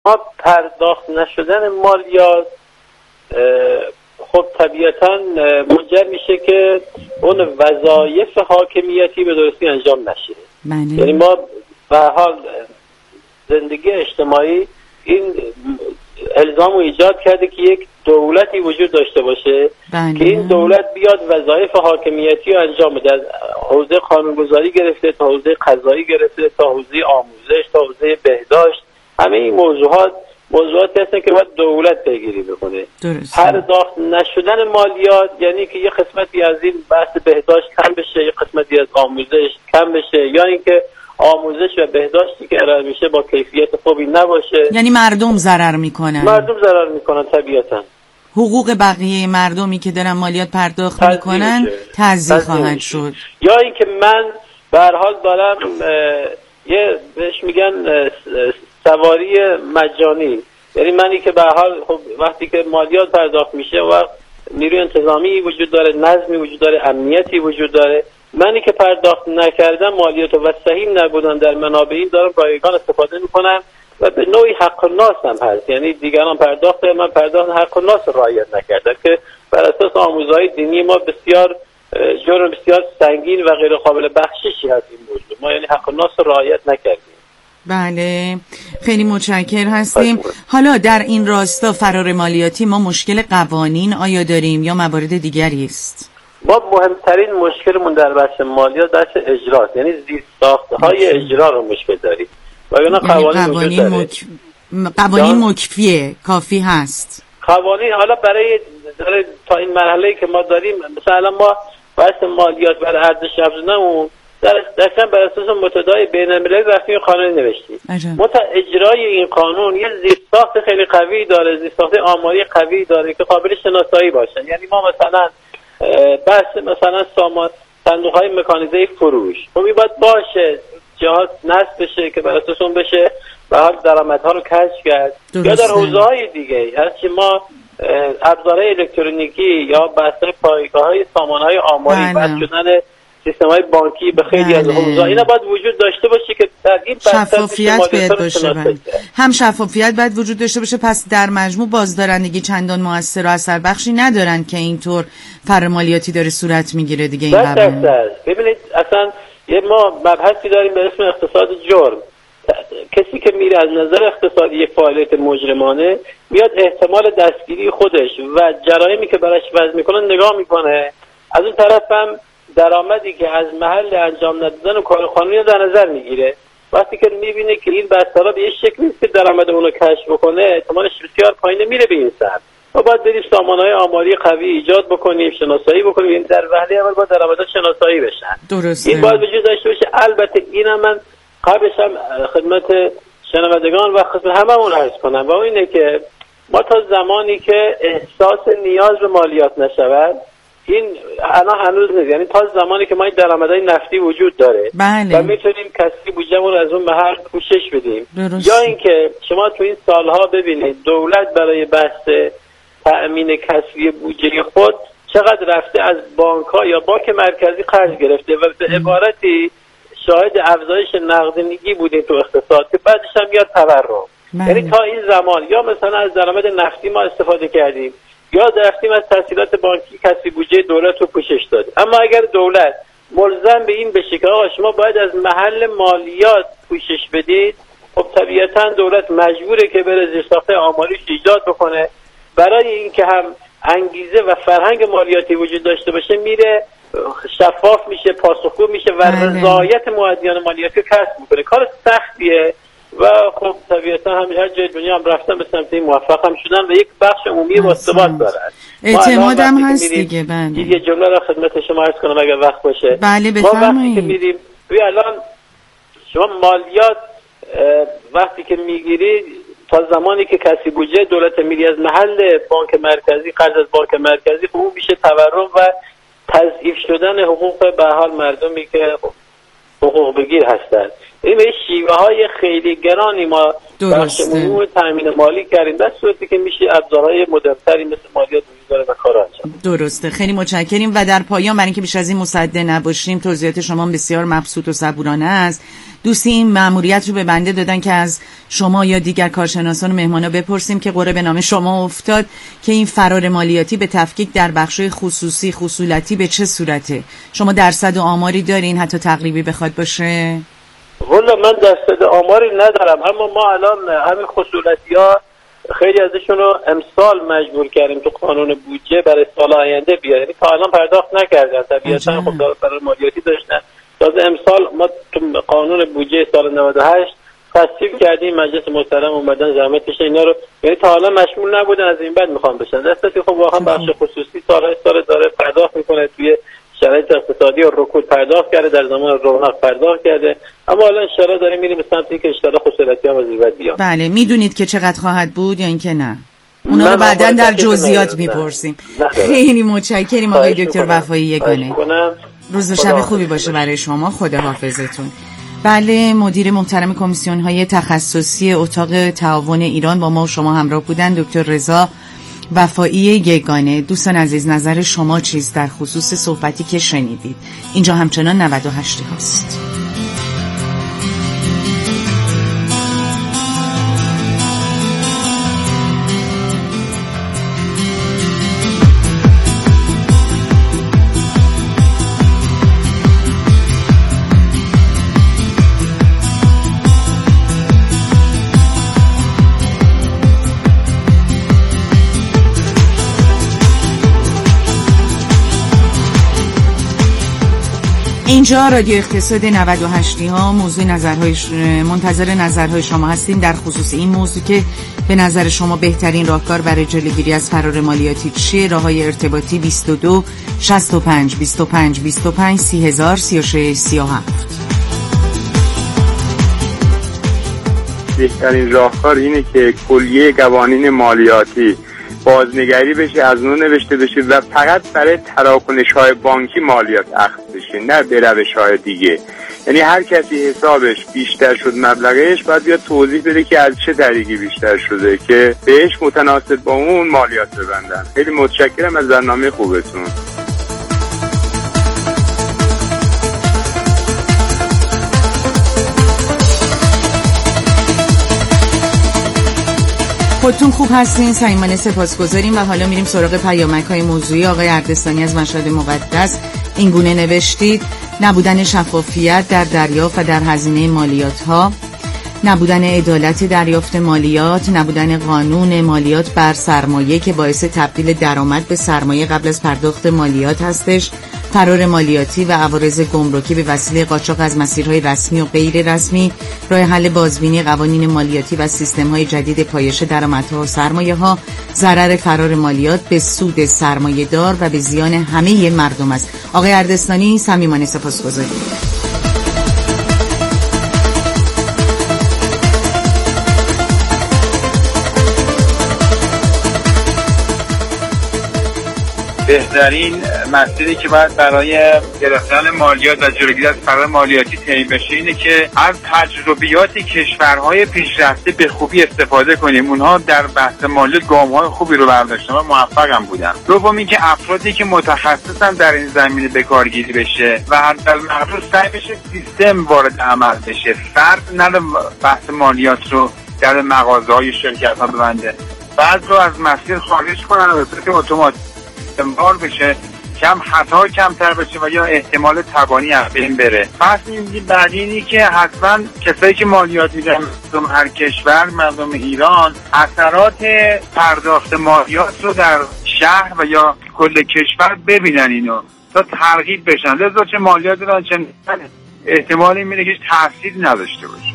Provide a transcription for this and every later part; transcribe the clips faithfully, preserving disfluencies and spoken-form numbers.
ما پرداخت نشدن مالیات خب طبیعتا منجر میشه که اون وظایف حاکمیتی به درستی انجام نشه. بله. یعنی ما به حال زندگی اجتماعی این الزام رو ایجاد کرده که یک دولتی وجود داشته باشه. بله. که این دولت بیاد وظایف حاکمیتی رو انجام بده، از حوزه قانونگذاری گرفته تا حوزه قضایی گرفته تا حوزه آموزش تا حوزه بهداشت. همه این موضوعات موضوعاتی هستن که باید دولت پیگیری بکنه. پرداخت نشدن مالیات یعنی که یه قسمتی از این بحث بهداشت کم بشه، یه قسمتی از آموزش کم بشه، یا اینکه آموزش و بهداشتی که ارائه میشه با کیفیت خوبی نباشه. یعنی مردم ضرر میکنن. مردم ضرر میکنن طبیعتا. حقوق بقیه مردمی که دارن مالیات پرداخت میکنن تضییع خواهد شد. یا اینکه من به هر حال دارم یه بهش میگن سواری مجانی، یعنی منی که به هر حال خب وقتی که مالیات پرداخت میشه و نیروی انتظامی وجود داره، نظمی وجود داره، امنیتی وجود داره، منی که پرداخت نکردم مالیات و سهیم نبودن در منابعی دارم رایگان استفاده میکنم و به نوعی حق الناس هم هست. یعنی دیگران پرداخت من پرداخت حق الناس رعایت نکردم که بر اساس آموزهای دینی ما بسیار جرم بسیار سنگین و غیر قابل بخششی هست این موضوع. ما یعنی حق الناس رعایت نکردیم. بله، خیلی متشکر هستیم. حالا در این راستا فرار مالیاتی ما مشکل قوانین آیا داریم یا موارد دیگری است؟ ما مهمترین مشکلمون در بحث مالیات بحث اجراست، یعنی زیرساخت‌های اجرا رو مشکل داریم. یعنی قوانین قوانین, مک... قوانین مکفیه کافی هست. قوانین حالا برای تا این مرحله‌ای که ما داریم، مثلا ما بحث مالیات بر ارزش افزودنمون در دقیقاً بر اساس متدای بین‌المللی رفتیم قانون نوشتیم. مت اجرای این قانون یه زیرساخت خیلی قوی داره، زیرساخت آماری قوی داره که قابل شناسایی باشه. یعنی ما مثلا بحث مثلا سامان صندوق‌های مکانیزه فروش خب این باید باشه، جهات نصب بشه که بر اساس اون بشه به حال درآمدها رو کشف کرد. یا در حوزه‌های دیگه هست که ما ابزارهای الکترونیکی یا بحث پایگاه‌های سامانه‌های آماری بحث شدن سیستم‌های بانکی به خیلی از حوزه‌ها اینا باید وجود داشته باشه که در این شفافیت باید باشه. بله. هم شفافیت باید وجود داشته باشه. پس در مجموع بازدارندگی چندان موثر و اثر بخشی ندارن که اینطور فرار مالیاتی داره صورت میگیره دیگه این قبل. ببینید اصلا یه ما مبحثی داریم به اسم اقتصاد جرم. کسی که میره از نظر اقتصادی یک فعالیت مجرمانه میاد احتمال دستگیری خودش و جرایمی که براش وضع میکنه نگاه میکنه، از اون طرف هم درآمدی که از محل انجام ندادن کار قانونی رو در نظر میگیره. وقتی که میبینه که این بستر به یه شکلی نیست که درآمد اون رو کشف بکنه، احتمالش بسیار پایینه، میره به این سمت. ما باید بریم سامانه‌های آماری قوی ایجاد بکنیم، شناسایی بکنیم. این در وهله اول باید درآمدها شناسایی بشن. درسته. این باید وجود داشته باشه. البته اینم من قبلش هم خدمت شنوندگان و خدمت هممون عرض کنم و اینه که ما تا زمانی که احساس نیاز به مالیات نشود، این الان هنوز نیست، یعنی تا زمانی که ما این درآمدهای نفتی وجود داره بله. و میتونیم کسری بودجه‌مون از اون محل پوشش بدیم. درست. یا اینکه شما تو این سالها ببینید دولت برای بحث تأمین کسری بودجه خود چقدر رفته از بانک‌ها یا بانک مرکزی قرض گرفته و به عبارتی شاهد افزایش نقدینگی بودیم تو اقتصاد که بعدش هم میاد تورم. یعنی تا این زمان یا مثلا از درآمد نفتی ما استفاده کردیم یا رفتیم از تسهیلات بانکی کسری بودجه دولت رو پوشش داد. اما اگر دولت ملزم به این بشه که آقا شما باید از محل مالیات پوشش بدید، خب طبیعتا دولت مجبوره که بره زیرساخت آماریش ایجاد بکنه. برای اینکه هم انگیزه و فرهنگ مالیاتی وجود داشته باشه میره شفاف میشه، پاسخگو میشه و رضایت مؤدیان مالیاتی کسب میکنه. کار سختیه و خب طبیعتا هم هر جای دنیا هم رفتن به سمت این موفق هم شدن و یک بخش عمومی باثبات دارن. اعتمادم هست دیگه. بله. یه جمله را خدمت شما عرض کنم اگر وقت باشه. بله بفرمایید. ما وقتی که میریم توی الان شما مالیات وقتی که میگیری تا زمانی که کسی بودجه دولت میری از محل بانک مرکزی قرض از بانک مرکزی خب اون میشه تورم و تضعیف شدن حقوق به حال مردمی که حقوق بگیر هستند. این به شیوه های خیلی گرانی ما بخش عمومی تامین مالی کردیم در صورتی که میشه ابزارهای مدرن‌تری مثل مالیات وجود داره و کار انجام درسته. خیلی متشکریم و در پایان برای اینکه بیش از این مصدق نباشیم، توضیحات شما بسیار مبسوط و صبورانه است. دوستی این مأموریت رو به بنده دادن که از شما یا دیگر کارشناسان و مهمانا بپرسیم که قرعه به نام شما افتاد که این فرار مالیاتی به تفکیک در بخش‌های خصوصی خصولتی به چه صورته؟ شما درصد و آماری دارین حتی تقریبی بخواد باشه؟ والا من درصد آماری ندارم، اما ما الان همین خصولتی‌ها خیلی ازشون رو امسال مجبور کردیم تو قانون بودجه برای سال آینده بیاد، یعنی تا الان پرداخت نکردن. طبیعتاً خب فرار مالیاتی داشتن. تازه امسال ما تو قانون بودجه سال نود و هشت تصویب کردیم، مجلس محترم اومدن زحمتش اینا رو، یعنی تا حالا مشمول نبودن، از این بعد میخوام بشن. دستی خب واقعا بخش خصوصی سال سال داره پرداخت میکنه، توی شرایط اقتصادی و رکود پرداخت کرده، در زمان رونق پرداخت کرده، اما الان انشالله داریم میریم به سمتی که انشالله خصوصیتی هم از این بعد بیان. بله. میدونید که چقدر خواهد بود یا اینکه نه؟ اونا رو بعداً در جزئیات میپرسیم. خیلی متشکریم آقای دکتر وفایی یگانه. روز و شب خوبی باشه برای شما. خداحافظتون. بله، مدیر محترم کمیسیون‌های تخصصی اتاق تعاون ایران با ما و شما همراه بودن، دکتر رضا وفایی یگانه. دوستان عزیز، نظر شما چیست در خصوص صحبتی که شنیدید؟ اینجا همچنان نود و هشت هست. اینجا رادیو اقتصاد نود و هشت ها. موضوع نظرهای ش... منتظر نظرهای شما هستیم در خصوص این موضوع که به نظر شما بهترین راهکار برای جلوگیری از فرار مالیاتی چیه؟ راههای ارتباطی بیست و دو شصت و پنج بیست و پنج بیست و پنج سی هزار سی و شش سی و هفت. بهترین راهکار اینه که کلیه قوانین مالیاتی بازنگری بشه، از نو نوشته بشه و فقط برای تراکنش‌های بانکی مالیات اخذ بشه، نه به روش‌های دیگه. یعنی هر کسی حسابش بیشتر شد مبلغش باید بیاد توضیح بده که از چه طریقی بیشتر شده که بهش متناسب با اون مالیات ببندن. خیلی متشکرم از برنامه خوبتون. خودتون خوب هستین؟ صمیمانه سپاسگزاریم. و حالا میریم سراغ پیامک‌های موضوعی. آقای اردستانی از مشهد مقدس این گونه نوشتید: نبودن شفافیت در دریافت و در هزینه مالیات ها، نبودن عدالت دریافت مالیات، نبودن قانون مالیات بر سرمایه که باعث تبدیل درآمد به سرمایه قبل از پرداخت مالیات هستش، فرار مالیاتی و عوارض گمرکی به وسیله قاچاق از مسیرهای رسمی و غیر رسمی، راه حل بازبینی قوانین مالیاتی و سیستم‌های جدید پایش درآمدها و سرمایه‌ها، ضرر فرار مالیات به سود سرمایه‌دار و به زیان همه مردم است. آقای اردستانی صمیمانه سپاسگزاریم. بهترین مسیری که باید برای گرفتن مالیات و جلوگیری از فرار مالیاتی طی بشه اینه که از تجربیات کشورهای پیشرفته به خوبی استفاده کنیم. اونها در بحث مالیات گام‌های خوبی رو برداشتن و موفق هم بودن. دوم اینکه افرادی که متخصصن در این زمینه به کارگیری بشه و حداقل سعی بشه سیستم وارد عمل بشه، فرد نره بحث مالیات رو در مغازه‌های شرکت‌ها ببنده، بعد رو از مسیر خارج کنن و به صورت اتوماتیک استمرار بشه، کم خطا کمتر بشه و یا احتمال تبانی از بین بره. پس این بعدی اینی که حتما کسایی که مالیات میدن، مردم هر کشور، مردم ایران، اثرات پرداخت مالیات رو در شهر و یا کل کشور ببینن اینو تا ترغیب بشن. لذا چه مالیات دارن چه احتمالی میره که تأثیر نداشته باشه.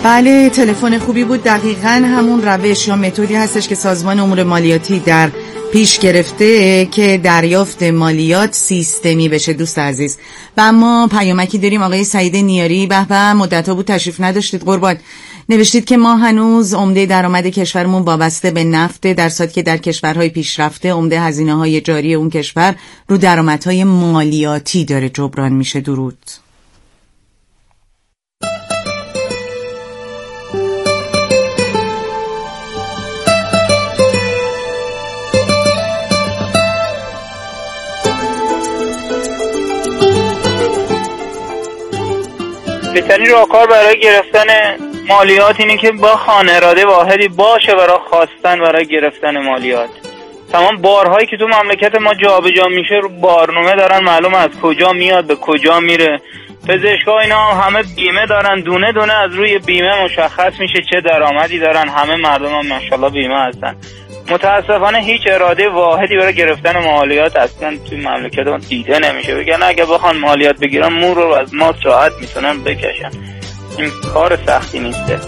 بله، تلفن خوبی بود. دقیقاً همون روش یا متدی هستش که سازمان امور مالیاتی در پیش گرفته که دریافت مالیات سیستمی بشه. دوست عزیز، و اما پیامکی داریم. آقای سعید نیاری، به به، مدت‌ها بود تشریف نداشتید قربان. نوشتید که ما هنوز عمده درآمد کشورمون وابسته به نفت، در صورتی که در کشورهای پیشرفته عمده هزینه‌های جاری اون کشور رو درآمدهای مالیاتی داره جبران میشه. درود. بهترین راهکار برای گرفتن مالیات اینه که با خانه اراده واحدی باشه برای خواستن برای گرفتن مالیات. تمام بارهایی که تو مملکت ما جابجا میشه رو بارنامه دارن، معلوم از کجا میاد به کجا میره. پزشکا اینا همه بیمه دارن، دونه دونه از روی بیمه مشخص میشه چه درآمدی دارن. همه مردم هم ماشاءالله بیمه هستن. متاسفانه هیچ اراده واحدی برای گرفتن مالیات اصلا توی مملکت ما دیده نمیشه. بگن اگه بخوان مالیات بگیرن مو رو از ما راحت میتونن بکشن. این کار سختی نیسته.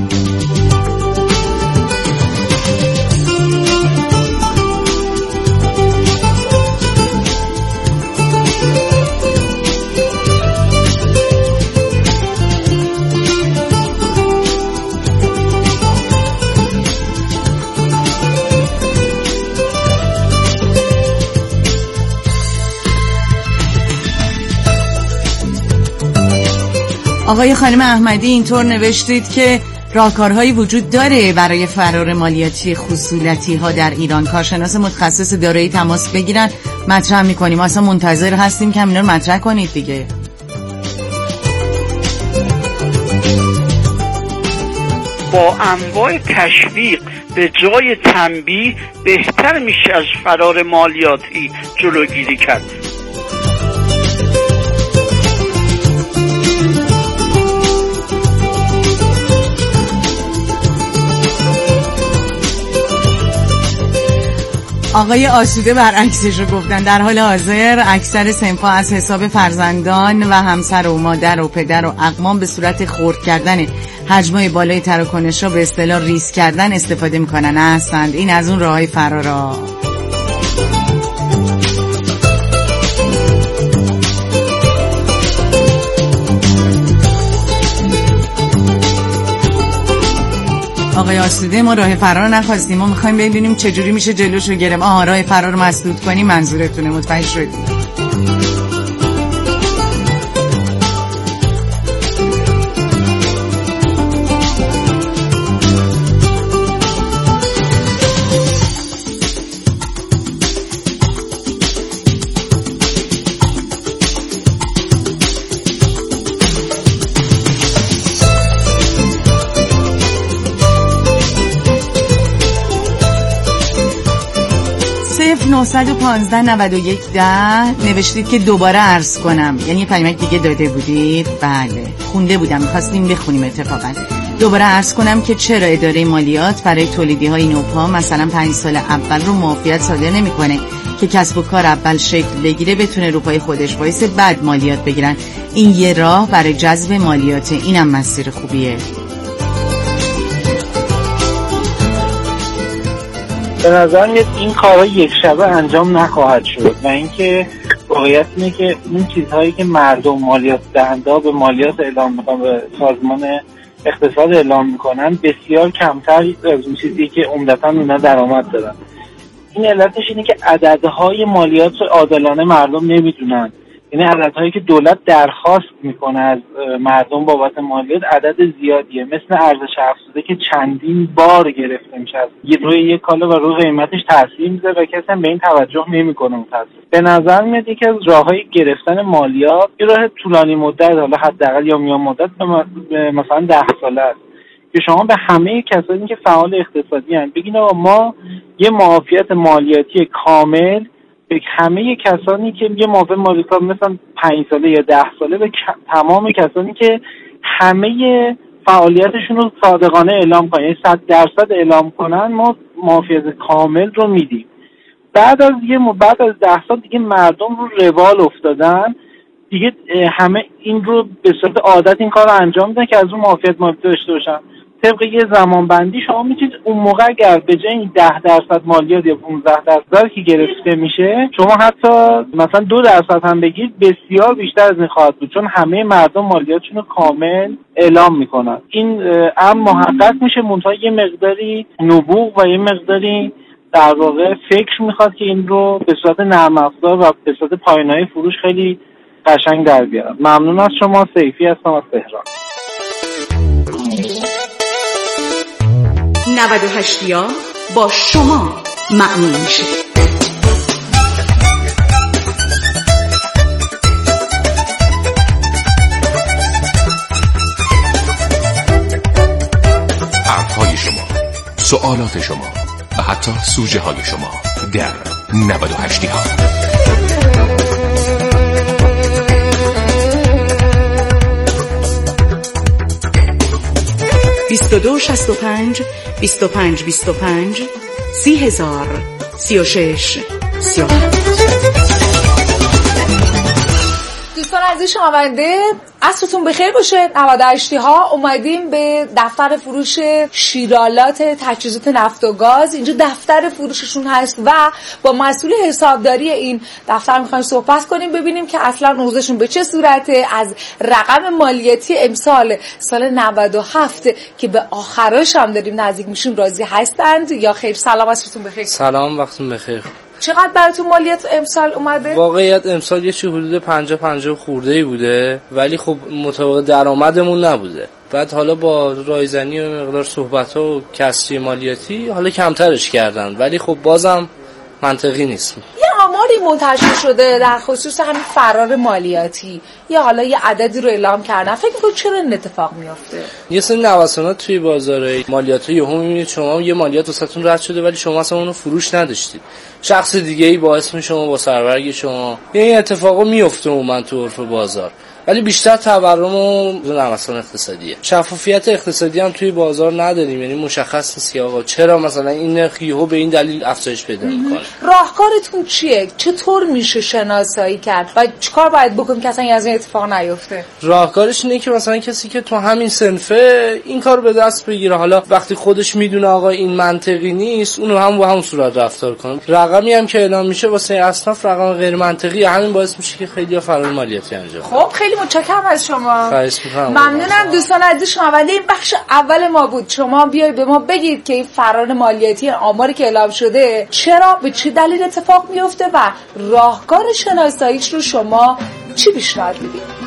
آقای خانم احمدی اینطور نوشتید که راهکارهایی وجود داره برای فرار مالیاتی خصولتی ها در ایران. کارشناس متخصص دارایی تماس بگیرن، مطرح میکنیم. اصلا منتظر هستیم که همینا رو مطرح کنید دیگه. با انواع تشویق به جای تنبیه بهتر میشه از فرار مالیاتی جلوگیری کرد. آقای آسوده برعکسش رو گفتن. در حال حاضر اکثر صنف‌ها از حساب فرزندان و همسر و مادر و پدر و اقوام به صورت خرد کردن حجمای بالای تراکنش را به اصطلاح ریز کردن استفاده میکنن. احسنت، این از اون راههای فرارا. آقای آسوده، ما راه فرار نخواستیم، ما میخوایم ببینیم چجوری میشه جلوشو گرفت. آها، راه فرار مسدود کنی منظورتونه، متوجه شدیم. نه یک پنج نه یک ده نوشتید که دوباره عرض کنم، یعنی پیامک دیگه داده بودید. بله، خونده بودم، می‌خواستیم بخونیم اتفاقا. دوباره عرض کنم که چرا اداره مالیات برای تولیدی‌های نوپا مثلا پنج سال اول رو معافیت صادر نمی‌کنه که کسب و کار اول شکل بگیره، بتونه رو پای خودش وایسه، بعد مالیات بگیرن. این یه راه برای جذب مالیات، اینم مسیر خوبیه. به نظر میاد این کارها یک شبه انجام نخواهد شد و اینکه واقعیت اینه که این چیزهایی که مردم مالیات دهنده به مالیات اعلام میکنن، به سازمان اقتصاد اعلام میکنن، بسیار کمتر از اون چیزی که عمدتاً اونا درآمد دارن. این علتش اینه که عددهای مالیات عادلانه مردم نمیدونن. یعنی عددهایی که دولت درخواست میکنه از مردم بابت مالیات عدد زیادیه، مثل ارزش افزوده که چندین بار گرفته میشه از روی یک کالا و روی قیمتش تاثیر میذاره و کسی هم به این توجه نمیکنه. متأسفانه به نظر میاد یکی از راههای گرفتن مالیات یه راه طولانی مدت، حالا حداقل یا میان مدت، مثلا ده ساله است که شما به همه کسانی که فعال اقتصادی هستند بگین آقا ما یه معافیت مالیاتی کامل به همه کسانی که یه معافیت مالیاتی مثلا پنج ساله یا ده ساله به تمام کسانی که همه فعالیتشون رو صادقانه اعلام کنن، یعنی صد درصد اعلام کنن، ما معافیت کامل رو میدیم. بعد از یه بعد از ده سال دیگه مردم رو روال افتادن، دیگه همه این رو به صورت عادت این کار رو انجام میدن که از اون معافیت مالی داشته باشن. طبق یه زمان بندی شما میتونید اون موقع اگر به جای این ده درصد مالیات یا پانزده درصد که گرفته میشه شما حتی مثلا دو درصد هم بگید بسیار بیشتر از این خواهد بود، چون همه مردم مالیاتشون رو کامل اعلام میکنن. این امر محقق میشه، منتها یه مقداری نبوغ و یه مقداری در واقع فکر میخواد که این رو به صورت نرم افزار و به صورت پایانه‌های فروش خیلی قشنگ در بیارم. ممنون از شما. سیفی هستم از تهران. نود و هشت ها با شما معنی میشه. حرفهای شما، سوالات شما و حتی سوژه های شما در نود و هشت ها. بیست و دو شصت و پنج بیست و پنج بیست و پنج سی هزار سی و شش سی و هفت. دوستان عزیز شنونده، عصرتون بخیر باشه. نود و هشت ها اومدیم به دفتر فروش شیرالات تجهیزات نفت و گاز. اینجا دفتر فروششون هست و با مسئول حسابداری این دفتر میخوایم صحبت کنیم، ببینیم که اصلا اوضاعشون به چه صورته، از رقم مالیاتی امسال سال نود و هفت که به آخرش هم داریم نزدیک میشیم راضی هستند یا خیر. سلام، عصرتون بخیر. سلام، وقتتون بخیر. چقدر براتون مالیات امسال اومده؟ واقعیت امسال یه چی حدود پنجاه پنجاه خورده‌ای بوده، ولی خب مطابق درآمدمون نبوده. بعد حالا با رایزنی و مقدار صحبت‌ها و کسری مالیاتی حالا کمترش کردن، ولی خب بازم منطقی نیست. یه آماری منتشر شده در خصوص همین فرار مالیاتی، یا حالا یه عددی رو اعلام کردن. فکر می‌کنید چرا این اتفاق میفته؟ یه سری نوسانات توی بازار مالیات یهو می‌بینید شما یه مالیات واسهتون رد شده ولی شما اصلا اونو فروش نداشتید. شخص دیگه‌ای با اسم شما با سرورگ شما، این اتفاقا میفته عموما تو عرف بازار، ولی بیشتر تورم و نوسان اقتصادیه. شفافیت اقتصادی هم توی بازار نداریم، یعنی مشخص نیست که آقا چرا مثلا این نرخ یهو به این دلیل افزایش پیدا می‌کنه. راهکارتون چیه؟ چطور میشه شناسایی کرد و چیکار باید بکنیم که اصلا از این اتفاق نیفته؟ راهکارش اینه که مثلا کسی که تو همین صنفه این کارو به دست بگیره، حالا وقتی خودش میدونه آقا این منطقی نیست، اونو هم با همون صورت رفتار کنه. رقمی هم که اعلام میشه واسه اصناف رقم غیر منطقی، همین باعث میشه که خیلی‌ها فرار مالیاتی انجام بدن. خب خیلی متشکرم از شما. خواهش می‌کنم. ممنونم دوستان عزیز شنونده. این بخش اول ما بود. شما بیاید به ما بگید که این فرار مالیاتی آماری که اعلام شده چرا، به چه دلیل اتفاق میفته و راهکار شناساییش رو شما چی پیشنهاد میدید؟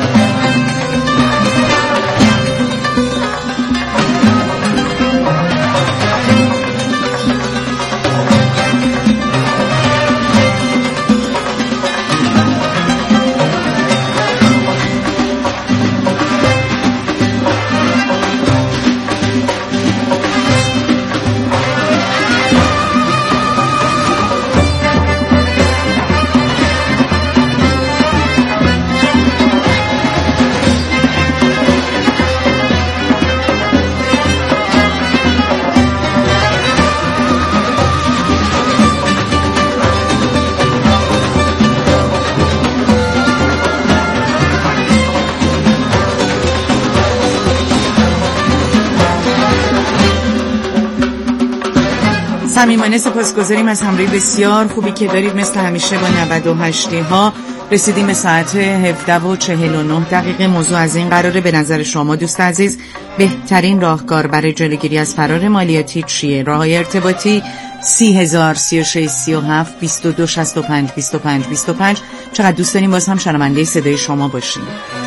صمیمانه سپاسگزاریم از همراهی بسیار خوبی که دارید. مثل همیشه با نود و هشت ها رسیدیم به ساعت هفده و چهل و نه دقیقه. موضوع از این قراره: به نظر شما دوست عزیز بهترین راهکار برای جلوگیری از فرار مالیاتی چیه؟ راههای ارتباطی سی هزار سی و شش سی و هفت بیست و دو شصت و پنج بیست و پنج بیست و پنج. چقدر دوست داریم باز هم شنونده صدای شما باشیم.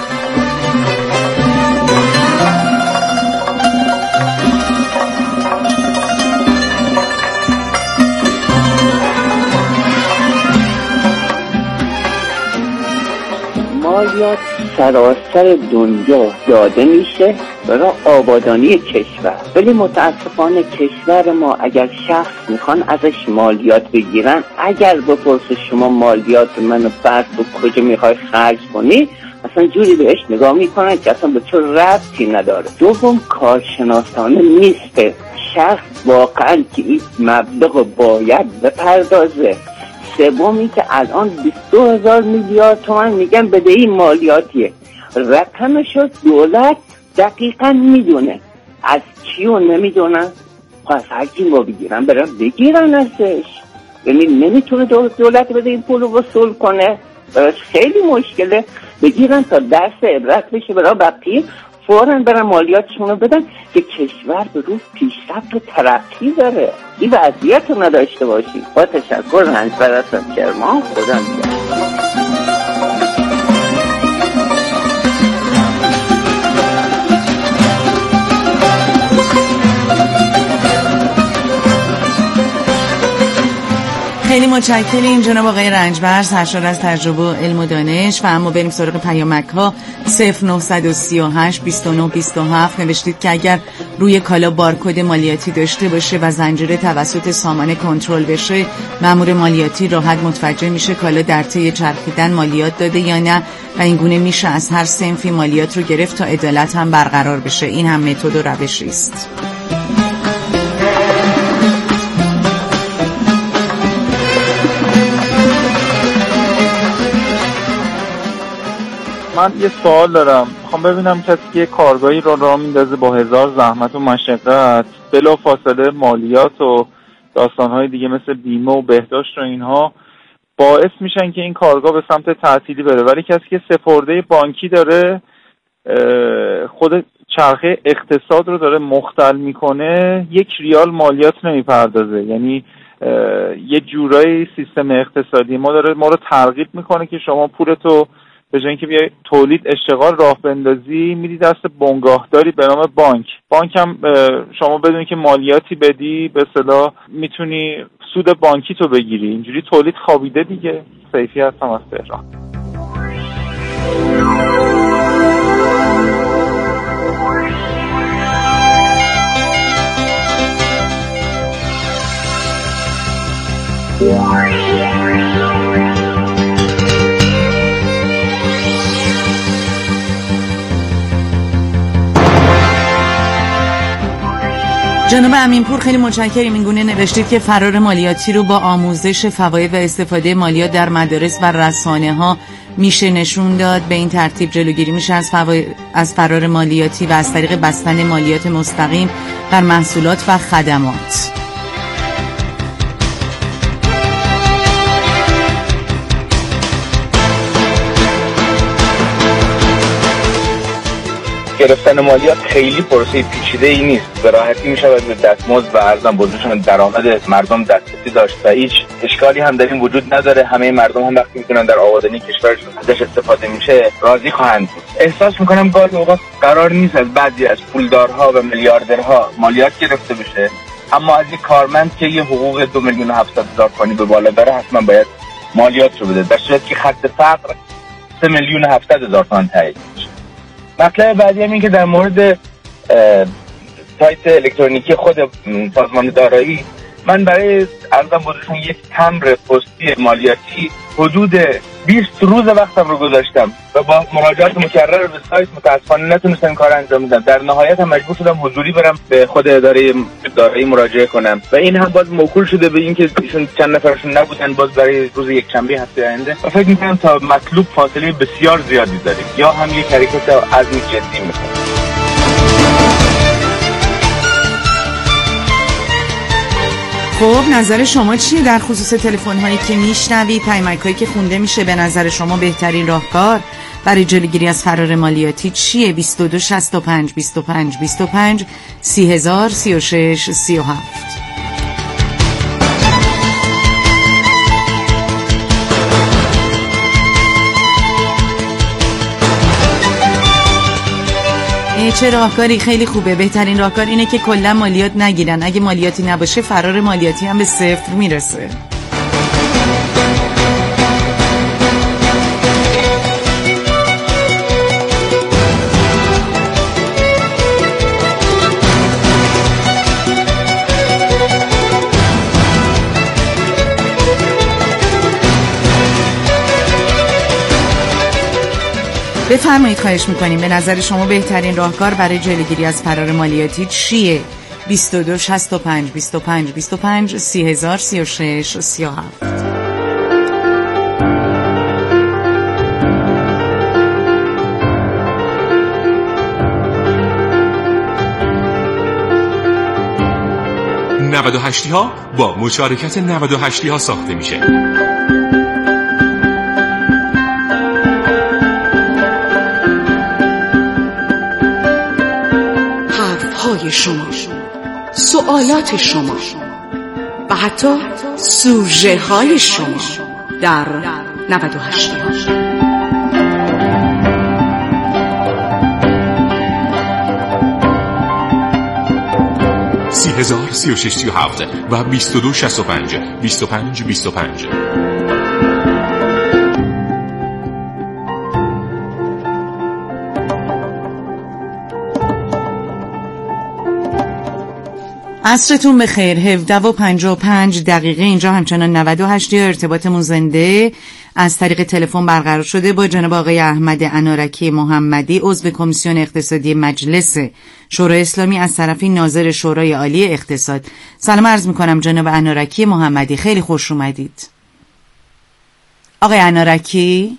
مالیات سراسر دنیا داده میشه برای آبادانی کشور، ولی متاسفانه کشور ما اگر شخص میخوان ازش مالیات بگیرن، اگر بپرسه شما مالیات منو فرض و کجا میخوای خرج کنی، اصلا جوری بهش نگاه میکنن که اصلا به تو ربطی نداره. دوم، کارشناسانه نیست شخص واقعا که این مبلغ باید بپردازه. سومی که الان بیست و دو هزار میلیارد تومان میگن بدهی مالیاتیه. رقمشو دولت دقیقا میدونه، از کیو نمیدونن؟ پس هر کی ما بگیرن برن بگیرن ازش. یعنی نمیتونه دولت بده این پول رو وصول کنه، براش خیلی مشکله. بگیرن تا درس عبرت بشه برای بقیه، فوراً برن مالیاتشون رو بدن که کشور به روز پیشرفت و ترقی داره. این وضعیت رو نداشته باشید. با تشکر رنجبر هستم کرمان. خدا نگهدار. خیلی متشکریم جناب آقای رنجبر، سرشار از تجربه و علم و دانش. و اما بریم سراغ پیامک ها. صفر نه سه هشت بیست و نه بیست و هفت نوشتید که اگر روی کالا بارکد مالیاتی داشته باشه و زنجیره توسط سامانه کنترل بشه، مأمور مالیاتی راحت متوجه میشه کالا در طی چرخیدن مالیات داده یا نه و این گونه میشه از هر صنفی مالیات رو گرفت تا عدالت هم برقرار بشه. این هم متد و روشی است. من یه سوال دارم، میخوام ببینم کسی که کارگاهی رو راه میندازه با هزار زحمت و مشقت، بلا فاصله مالیات و داستانهای دیگه مثل بیمه و بهداشت و اینها باعث میشن که این کارگاه به سمت تعطیلی بره، ولی کسی که سپرده بانکی داره خود چرخه اقتصاد رو داره مختل میکنه، یک ریال مالیات نمیپردازه. یعنی یه جورایی سیستم اقتصادی ما داره ما رو ترغیب میکنه که شما پولتو به جای اینکه بیای تولید اشتغال راه بندازی میدی دست بنگاهداری به نام بانک. بانک هم شما بدون که مالیاتی بدی به اصطلاح میتونی سود بانکی تو بگیری. اینجوری تولید خوابیده دیگه. سیفی هستم از تهران. جناب امینپور خیلی متشکریم. این گونه نوشتید که فرار مالیاتی رو با آموزش فواید و استفاده مالیات در مدارس و رسانه ها میشه نشون داد. به این ترتیب جلوگیری میشه از, فواید... از فرار مالیاتی و از طریق بستن مالیات مستقیم بر محصولات و خدمات. گرفتن مالیات خیلی پروسه پیچیده ای نیست، به راحتی می شود به دستمزد و ارزم بزرگشون درآمد مردم دسترسی داشت و هیچ اشکالی هم در این وجود نداره. همه مردم هم وقتی میتونن در آبادانی کشورشون ازش استفاده میشه راضی خواهند بود. احساس میکنم گاهی اوقات قرار نیست از بعضی از پولدارها و میلیاردرها مالیات گرفته بشه، اما از یک کارمند که یه حقوق دو میلیون و هفتصد هزار تومانی به بالا داره حتما باید مالیات رو بده، در صورتی که خط فقر سه میلیون و هفتصد هزار تومان تایید میشه. مطلب بعدی هم این که در مورد سایت الکترونیکی خود سازمان دارایی، من برای ارزم بزرگشون یک تمبر پستی مالیاتی حدود بیست روز وقتم رو گذاشتم و با مراجعات مکرر به سایت متاسفانه نتونستم این کار انجام بدم. در نهایت هم مجبور شدم حضوری برم به خود اداره دارایی مراجعه کنم و این هم باز موکول شده به این که ایشون چند نفرشون نبودن، باز برای روز یک شنبه هفته آینده و فکر می‌کنم تا مطلوب فاصله بسیار زیادی داریم، یا هم یک حرکت عزمی جدی می‌کنیم. خب نظر شما چیه در خصوص تلفن هایی که میشنوید، پیامک هایی که خونده میشه؟ به نظر شما بهترین راهکار برای جلوگیری از فرار مالیاتی چیه؟ بیست و دو شصت و پنج بیست و پنج بیست و پنج سی هزار سی و شش سی و هفت. چه راهکاری خیلی خوبه. بهترین راهکار اینه که کلا مالیات نگیرن. اگه مالیاتی نباشه فرار مالیاتی هم به صفر میرسه. بفرمایید، خواهش میکنیم. به نظر شما بهترین راهکار برای جلوگیری از فرار مالیاتی چیه؟ بیست و دو شصت و پنج بیست و پنج بیست و پنج سی هزار سی و شش سی و هفت. نود و هشت ها با مشارکت نود و هشت ها ساخته میشه. حرفهای شما، سوالات شما و حتی سوژه های شما در نود و هشت ها. سی هزار سی و شش سی و هفت و بیست و دو شصت و پنج بیست و پنج بیست و پنج. عصرتون بخیر. هفده و پنجاه و پنج دقیقه اینجا همچنان نود و هشت ارتباطمون زنده از طریق تلفن برقرار شده با جناب آقای احمد انارکی محمدی، عضو کمیسیون اقتصادی مجلس شورای اسلامی از طرف ناظر شورای عالی اقتصاد. سلام عرض میکنم جناب انارکی محمدی، خیلی خوش اومدید. آقای انارکی،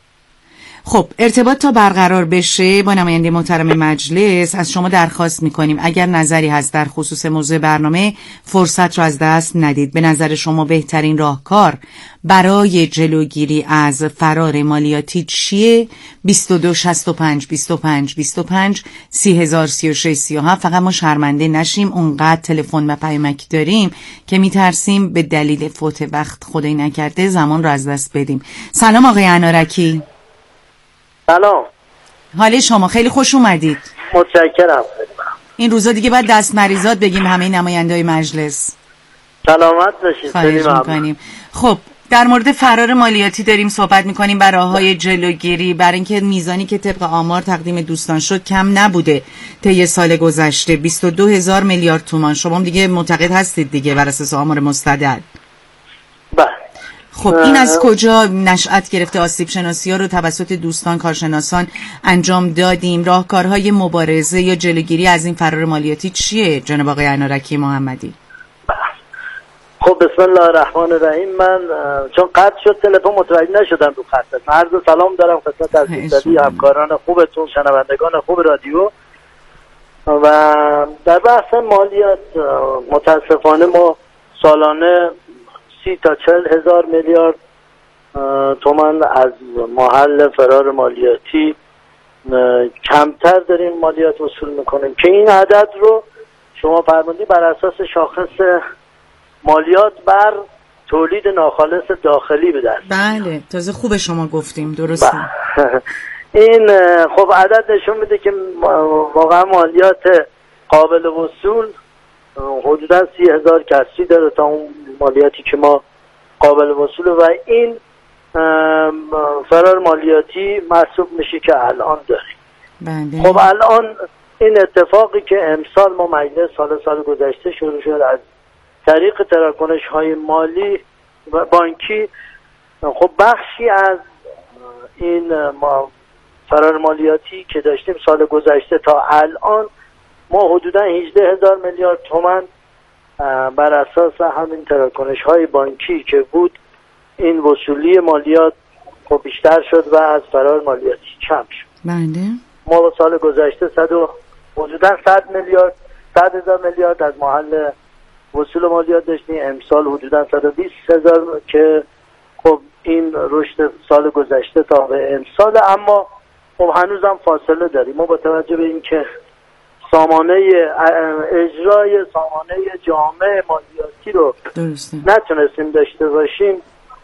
خب ارتباط تا برقرار بشه با نماینده محترم مجلس از شما درخواست میکنیم اگر نظری هست در خصوص موضوع برنامه فرصت رو از دست ندید. به نظر شما بهترین راهکار برای جلوگیری از فرار مالیاتی چیه؟ بیست و دو شصت و پنج بیست و پنج بیست و پنج سی هزار سی و شش سی و هفت. فقط ما شرمنده نشیم اونقدر تلفن و پیامک داریم که میترسیم به دلیل فوت وقت خدای نکرده زمان رو از دست بدیم. سلام آقای انارکی. سلام. حال شما؟ خیلی خوش اومدید. متشکرم. این روزا دیگه باید دست مریضات بگیم همه نماینده‌های مجلس. سلامت باشید. خواهش می‌کنیم. خب در مورد فرار مالیاتی داریم صحبت می‌کنیم، بر راه‌های جلوگیری، برای اینکه میزانی که طبق آمار تقدیم دوستان شد کم نبوده طی سال گذشته، بیست و دو هزار میلیارد تومان. شما هم دیگه معتقد هستید دیگه بر اساس آمار مستدل؟ بله. خب این از کجا نشأت گرفته؟ آسیب شناسی ها رو توسط دوستان کارشناسان انجام دادیم. راهکارهای مبارزه یا جلوگیری از این فرار مالیاتی چیه جناب آقای انارکی محمدی؟ خب بسم الله الرحمن الرحیم. من چون قطع شد تلفن متوجه نشدم رو خط. عرض سلام دارم خدمت عزیزی همکاران خوبتون، شنوندگان خوب رادیو. و در بحث مالیات متاسفانه ما سالانه سی تا چل هزار میلیارد تومان از محل فرار مالیاتی کمتر داریم مالیات وصول میکنیم که این عدد رو شما فرمودی بر اساس شاخص مالیات بر تولید ناخالص داخلی به دست. بله تازه خوب شما گفتیم، درسته. این خب عدد نشون میده که واقعا مالیات قابل وصول حدودا سی هزار کسری داره تا اون مالیاتی که ما قابل وصوله و این فرار مالیاتی محسوب میشه که الان داریم. بله. خب الان این اتفاقی که امسال ما مجلس سال سال گذشته شروع شد از طریق تراکنش های مالی و بانکی، خب بخشی از این فرار مالیاتی که داشتیم سال گذشته تا الان ما حدودا هجده هزار میلیارد تومان بر اساس همین تراکنش های بانکی که بود این وصولی مالیات خب بیشتر شد و از فرار مالیاتی کم شد. بله. ما با سال گذشته صد و حدودا صد میلیارد صد هزار میلیارد از محل وصول مالیات داشتیم، امسال حدودا صد و بیست هزار که خب این رشد سال گذشته تا به امسال، اما خب هنوزم فاصله داریم. ما با توجه به اینکه سامانه اجرای سامانه جامع مالیاتی رو درسته نتونستیم داشته باشیم،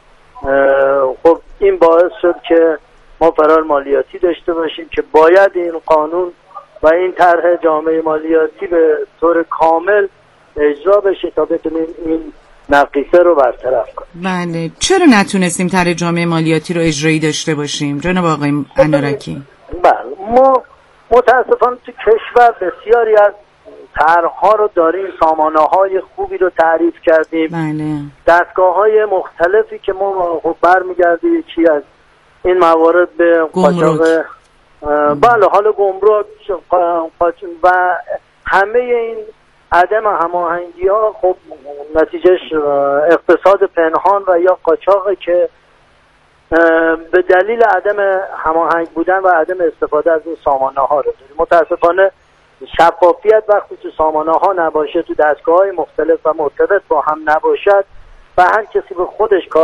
خب این باعث شد که ما فرار مالیاتی داشته باشیم که باید این قانون و این طرح جامع مالیاتی به طور کامل اجرا بشه تا بتونیم این نقیصه رو برطرف کنیم. بله. چرا نتونستیم طرح جامع مالیاتی رو اجرایی داشته باشیم جناب آقای انارکی؟ بله ما متاسفانه تو کشور بسیاری از طرح‌ها رو داریم، سامانه‌های خوبی رو تعریف کردیم. بله. دستگاه‌های مختلفی که ما خب برمیگرده یکی از این موارد به قاچاق، بله حالا گمرک و همه این عدم هماهنگی‌ها خب نتیجهش اقتصاد پنهان و یا قاچاقه که به دلیل عدم هماهنگ بودن و عدم استفاده از این سامانه‌ها رو داریم. متاسفانه شفافیت وقتی تو سامانه ها نباشه، تو دستگاه های مختلف و مرتبط با هم نباشد و هر کسی به خودش کار